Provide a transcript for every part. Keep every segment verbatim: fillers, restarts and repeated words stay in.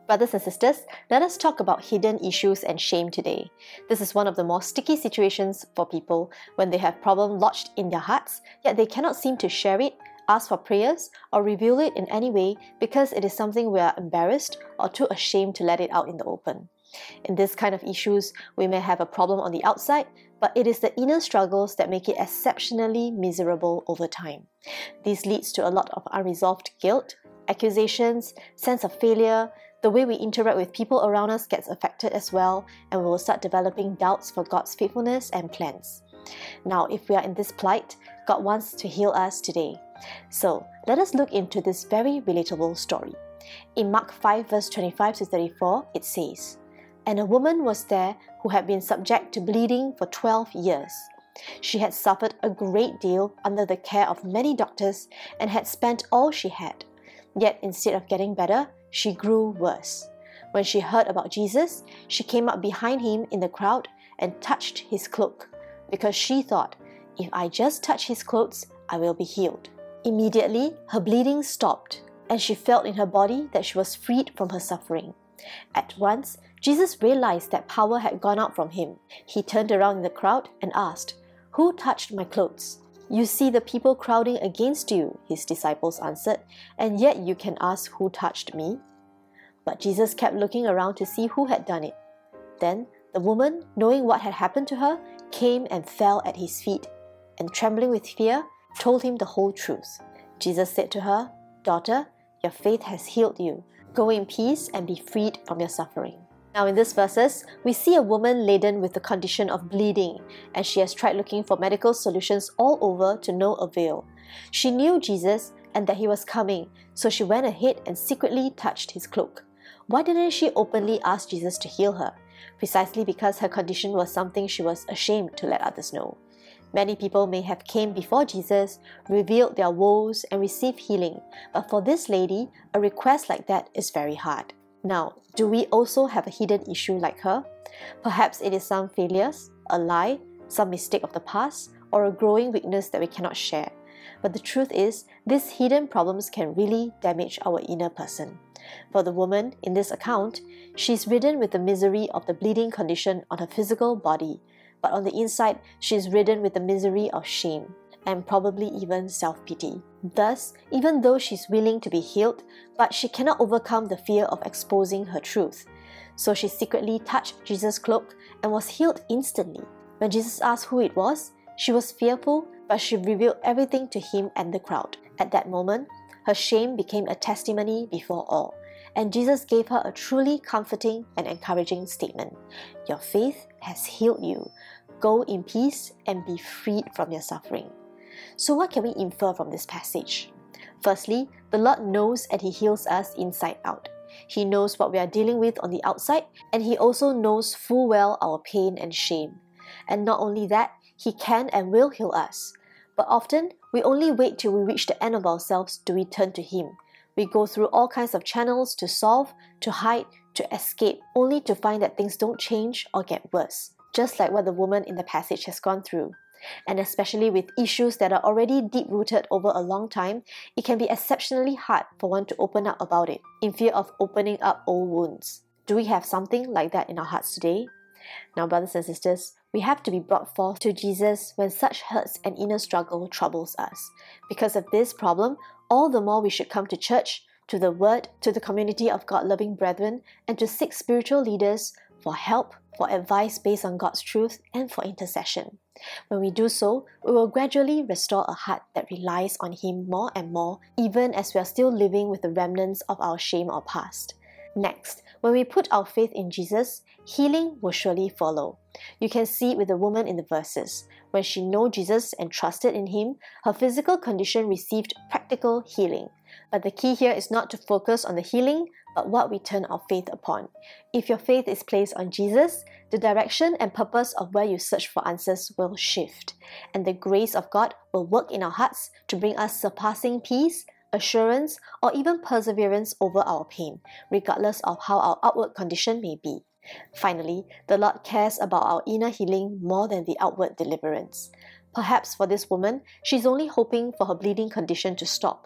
Brothers and sisters, let us talk about hidden issues and shame today. This is one of the more sticky situations for people when they have problem lodged in their hearts, yet they cannot seem to share it, ask for prayers, or reveal it in any way because it is something we are embarrassed or too ashamed to let it out in the open. In this kind of issues, we may have a problem on the outside, but it is the inner struggles that make it exceptionally miserable over time. This leads to a lot of unresolved guilt, accusations, sense of failure. The way we interact with people around us gets affected as well, and we will start developing doubts for God's faithfulness and plans. Now, if we are in this plight, God wants to heal us today. So, let us look into this very relatable story. In Mark five verse twenty-five to thirty-four, it says, "And a woman was there who had been subject to bleeding for twelve years. She had suffered a great deal under the care of many doctors and had spent all she had. Yet instead of getting better, she grew worse. When she heard about Jesus, she came up behind him in the crowd and touched his cloak, because she thought, 'If I just touch his clothes, I will be healed.' Immediately, her bleeding stopped, and she felt in her body that she was freed from her suffering. At once, Jesus realized that power had gone out from him. He turned around in the crowd and asked, 'Who touched my clothes?' 'You see the people crowding against you,' his disciples answered, 'and yet you can ask who touched me?' But Jesus kept looking around to see who had done it. Then the woman, knowing what had happened to her, came and fell at his feet, and trembling with fear, told him the whole truth. Jesus said to her, 'Daughter, your faith has healed you. Go in peace and be freed from your suffering.'" Now in these verses, we see a woman laden with the condition of bleeding, and she has tried looking for medical solutions all over to no avail. She knew Jesus and that he was coming, so she went ahead and secretly touched his cloak. Why didn't she openly ask Jesus to heal her? Precisely because her condition was something she was ashamed to let others know. Many people may have came before Jesus, revealed their woes, and received healing, but for this lady, a request like that is very hard. Now, do we also have a hidden issue like her? Perhaps it is some failures, a lie, some mistake of the past, or a growing weakness that we cannot share. But the truth is, these hidden problems can really damage our inner person. For the woman in this account, she is ridden with the misery of the bleeding condition on her physical body, but on the inside, she is ridden with the misery of shame, and probably even self-pity. Thus, even though she's willing to be healed, but she cannot overcome the fear of exposing her truth. So she secretly touched Jesus' cloak and was healed instantly. When Jesus asked who it was, she was fearful, but she revealed everything to him and the crowd. At that moment, her shame became a testimony before all, and Jesus gave her a truly comforting and encouraging statement. "Your faith has healed you. Go in peace and be freed from your suffering." So what can we infer from this passage? Firstly, the Lord knows and He heals us inside out. He knows what we are dealing with on the outside, and He also knows full well our pain and shame. And not only that, He can and will heal us. But often, we only wait till we reach the end of ourselves to return to Him. We go through all kinds of channels to solve, to hide, to escape, only to find that things don't change or get worse, just like what the woman in the passage has gone through. And especially with issues that are already deep-rooted over a long time, it can be exceptionally hard for one to open up about it, in fear of opening up old wounds. Do we have something like that in our hearts today? Now, brothers and sisters, we have to be brought forth to Jesus when such hurts and inner struggle troubles us. Because of this problem, all the more we should come to church, to the Word, to the community of God-loving brethren, and to seek spiritual leaders for help, for advice based on God's truth, and for intercession. When we do so, we will gradually restore a heart that relies on Him more and more, even as we are still living with the remnants of our shame or past. Next, when we put our faith in Jesus, healing will surely follow. You can see it with the woman in the verses. When she knew Jesus and trusted in Him, her physical condition received practical healing. But the key here is not to focus on the healing, but what we turn our faith upon. If your faith is placed on Jesus, the direction and purpose of where you search for answers will shift, and the grace of God will work in our hearts to bring us surpassing peace, assurance, or even perseverance over our pain, regardless of how our outward condition may be. Finally, the Lord cares about our inner healing more than the outward deliverance. Perhaps for this woman, she's only hoping for her bleeding condition to stop.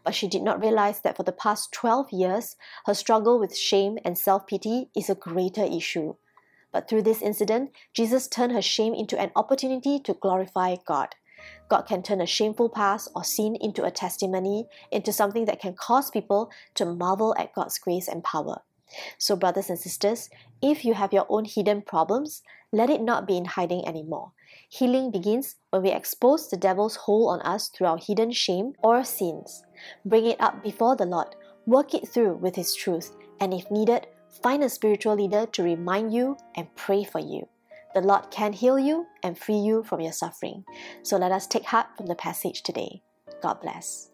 but she did not realize that for the past twelve years, her struggle with shame and self-pity is a greater issue. But through this incident, Jesus turned her shame into an opportunity to glorify God. God can turn a shameful past or sin into a testimony, into something that can cause people to marvel at God's grace and power. So brothers and sisters, if you have your own hidden problems, let it not be in hiding anymore. Healing begins when we expose the devil's hold on us through our hidden shame or sins. Bring it up before the Lord, work it through with His truth, and if needed, find a spiritual leader to remind you and pray for you. The Lord can heal you and free you from your suffering. So let us take heart from the passage today. God bless.